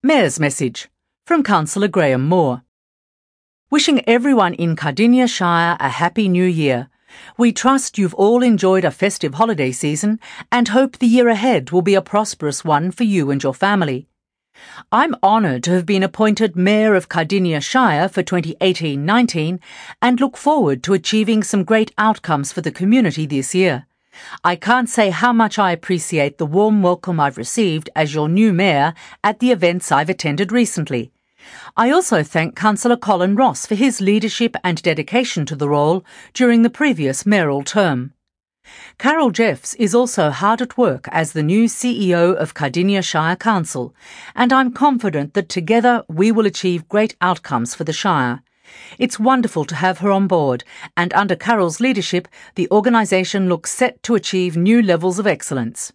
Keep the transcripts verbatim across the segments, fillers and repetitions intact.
Mayor's Message from Councillor Graham Moore. Wishing everyone in Cardinia Shire a happy new year. We trust you've all enjoyed a festive holiday season and hope the year ahead will be a prosperous one for you and your family. I'm honoured to have been appointed Mayor of Cardinia Shire for twenty eighteen nineteen and look forward to achieving some great outcomes for the community this year. I can't say how much I appreciate the warm welcome I've received as your new mayor at the events I've attended recently. I also thank Councillor Colin Ross for his leadership and dedication to the role during the previous mayoral term. Carol Jeffs is also hard at work as the new C E O of Cardinia Shire Council, and I'm confident that together we will achieve great outcomes for the Shire. It's wonderful to have her on board, and under Carol's leadership, the organisation looks set to achieve new levels of excellence.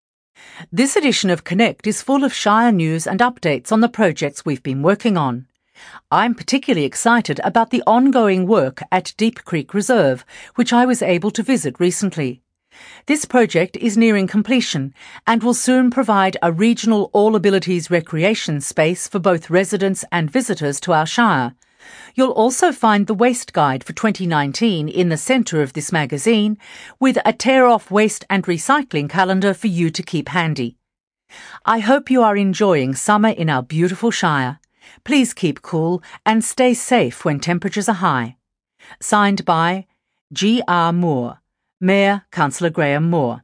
This edition of Connect is full of Shire news and updates on the projects we've been working on. I'm particularly excited about the ongoing work at Deep Creek Reserve, which I was able to visit recently. This project is nearing completion and will soon provide a regional all-abilities recreation space for both residents and visitors to our Shire. You'll also find the Waste Guide for twenty nineteen in the centre of this magazine, with a tear-off waste and recycling calendar for you to keep handy. I hope you are enjoying summer in our beautiful Shire. Please keep cool and stay safe when temperatures are high. Signed by G R Moore, Mayor Councillor Graham Moore.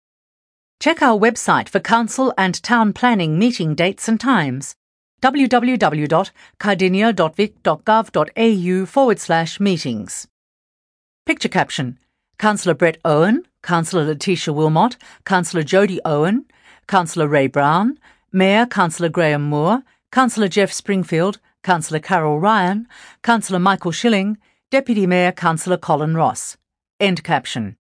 Check our website for council and town planning meeting dates and times. w w w dot cardinia dot vic dot gov dot a u forward slash meetings. Picture caption: Councillor Brett Owen, Councillor Letitia Wilmot, Councillor Jodie Owen, Councillor Ray Brown, Mayor Councillor Graham Moore, Councillor Jeff Springfield, Councillor Carol Ryan, Councillor Michael Schilling, Deputy Mayor Councillor Colin Ross. End caption.